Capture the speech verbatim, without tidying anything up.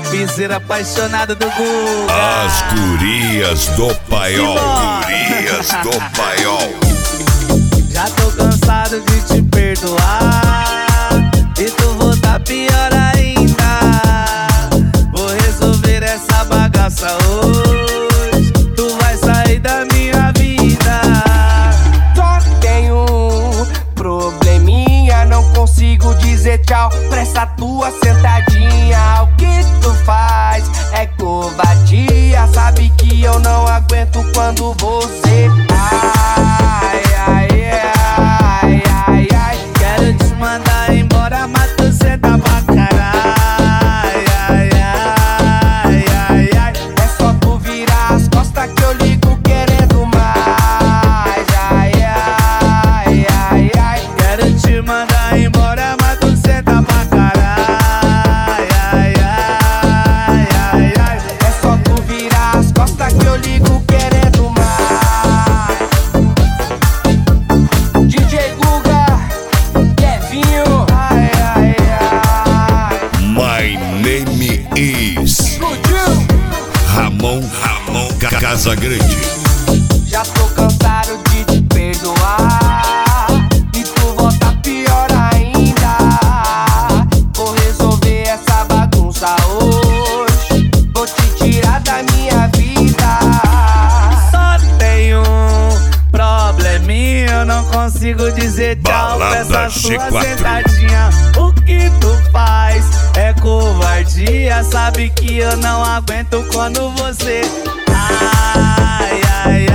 piseiro apaixonado do Guga. As gurias do paiol. Gurias do paiol. Já tô cansado de te perdoar e tu voltar pior ainda. Vou resolver essa bagaça hoje, tu vai sair da minha vida. Só tenho um probleminha, não consigo dizer tchau pra essa tua sentadinha. O que tu faz é covardia, sabe que eu não aguento quando você ai, ai, ai, ai, ai. Quero te mandar embora, mas tu senta pra caralho. Ai, ai, ai, ai. É só tu virar as costas que eu ligo querendo mais. Ai, ai, ai, ai. Quero te mandar embora, mas tu senta pra caralho. Ai, ai, ai, ai. É só tu virar as costas que eu ligo querendo mais. D J Guga, Kevinho, ai, ai, ai. My name is Ramon Ramon Casagrande. Já tô cansado de te perdoar e tu volta pior ainda. Vou resolver essa bagunça hoje, vou te tirar da minha vida. Só tenho um probleminha, eu não consigo dizer tchau pra Balada essa sua G quatro. sentadinha. O que tu faz é covardia, sabe que eu não aguento quando você ai, ai,